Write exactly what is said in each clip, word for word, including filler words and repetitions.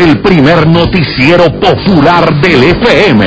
el primer noticiero popular del F M.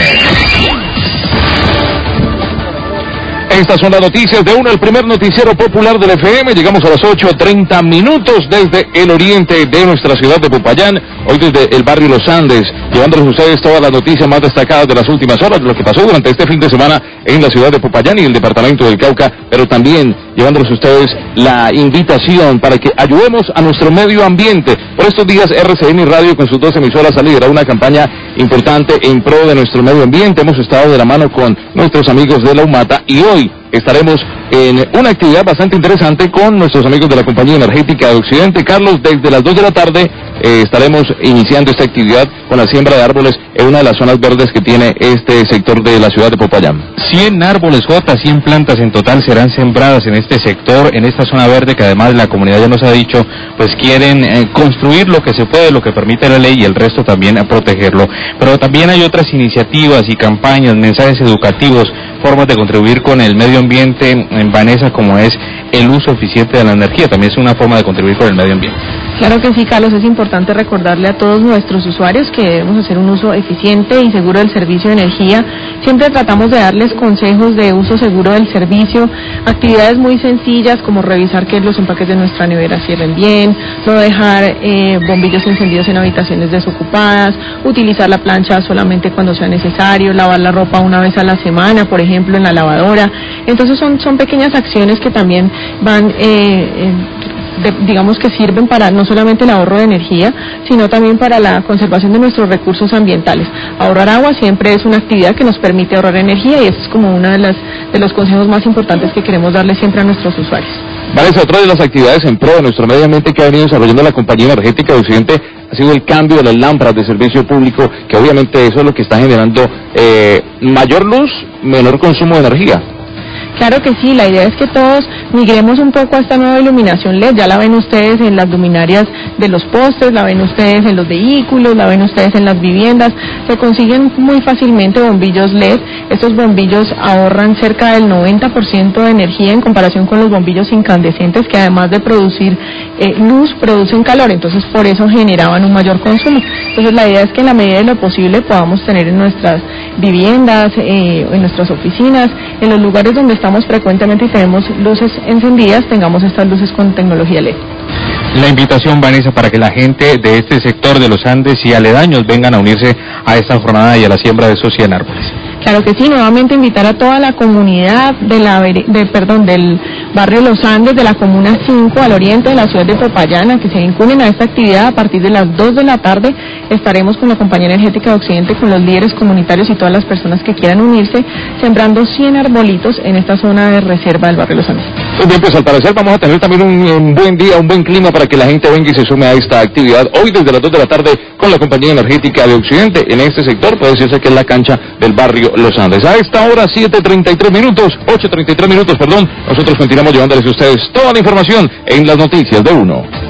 Estas son las noticias de uno, el primer noticiero popular del F M. Llegamos a las ocho treinta minutos desde el oriente de nuestra ciudad de Popayán, hoy desde el barrio Los Andes, llevándoles a ustedes todas las noticias más destacadas de las últimas horas, de lo que pasó durante este fin de semana en la ciudad de Popayán y el departamento del Cauca, pero también llevándoles a ustedes la invitación para que ayudemos a nuestro medio ambiente. Por estos días R C N Radio con sus dos emisoras ha liderado una campaña importante en pro de nuestro medio ambiente. Hemos estado de la mano con nuestros amigos de la UMATA y hoy estaremos en una actividad bastante interesante con nuestros amigos de la Compañía Energética de Occidente. Carlos, desde las dos de la tarde eh, estaremos iniciando esta actividad con la siembra de árboles en una de las zonas verdes que tiene este sector de la ciudad de Popayán. cien árboles, J, cien plantas en total serán sembradas en este sector, en esta zona verde que además la comunidad ya nos ha dicho, pues quieren eh, construir lo que se puede, lo que permite la ley y el resto también a protegerlo. Pero también hay otras iniciativas y campañas, mensajes educativos, formas de contribuir con el medio ambiente en Vanessa, como es el uso eficiente de la energía, también es una forma de contribuir con el medio ambiente. Claro que sí, Carlos, es importante recordarle a todos nuestros usuarios que debemos hacer un uso eficiente y seguro del servicio de energía. Siempre tratamos de darles consejos de uso seguro del servicio, actividades muy sencillas como revisar que los empaques de nuestra nevera cierren bien, no dejar eh, bombillos encendidos en habitaciones desocupadas, utilizar la plancha solamente cuando sea necesario, lavar la ropa una vez a la semana, por ejemplo, en la lavadora. Entonces son, son pequeñas acciones que también van... Eh, eh, De, digamos que sirven para no solamente el ahorro de energía, sino también para la conservación de nuestros recursos ambientales. Ahorrar agua siempre es una actividad que nos permite ahorrar energía y eso es como uno de, las, de los consejos más importantes que queremos darle siempre a nuestros usuarios. Vanessa, otra de las actividades en pro de nuestro medio ambiente que ha venido desarrollando la Compañía Energética de Occidente ha sido el cambio de las lámparas de servicio público, que obviamente eso es lo que está generando eh, mayor luz, menor consumo de energía. Claro que sí, la idea es que todos migremos un poco a esta nueva iluminación L E D, ya la ven ustedes en las luminarias de los postes, la ven ustedes en los vehículos, la ven ustedes en las viviendas, se consiguen muy fácilmente bombillos L E D, estos bombillos ahorran cerca del noventa por ciento de energía en comparación con los bombillos incandescentes que además de producir eh, luz, producen calor, entonces por eso generaban un mayor consumo. Entonces la idea es que en la medida de lo posible podamos tener en nuestras viviendas, eh, en nuestras oficinas, en los lugares donde estamos estamos frecuentemente y tenemos luces encendidas, tengamos estas luces con tecnología L E D. La invitación, Vanessa, para que la gente de este sector de los Andes y aledaños vengan a unirse a esta jornada y a la siembra de esos cien árboles. Claro que sí, nuevamente invitar a toda la comunidad de la de, perdón, del barrio Los Andes, de la Comuna cinco, al oriente de la ciudad de Popayán, a que se vinculen a esta actividad. A partir de las dos de la tarde estaremos con la Compañía Energética de Occidente, con los líderes comunitarios y todas las personas que quieran unirse, sembrando cien arbolitos en esta zona de reserva del barrio Los Andes. Muy bien, pues al parecer vamos a tener también un, un buen día, un buen clima para que la gente venga y se sume a esta actividad. Hoy desde las dos de la tarde con la Compañía Energética de Occidente en este sector, puede decirse que es la cancha del barrio Los Andes. A esta hora, siete treinta y tres minutos, ocho treinta y tres minutos, perdón, nosotros continuamos llevándoles a ustedes toda la información en las noticias de uno.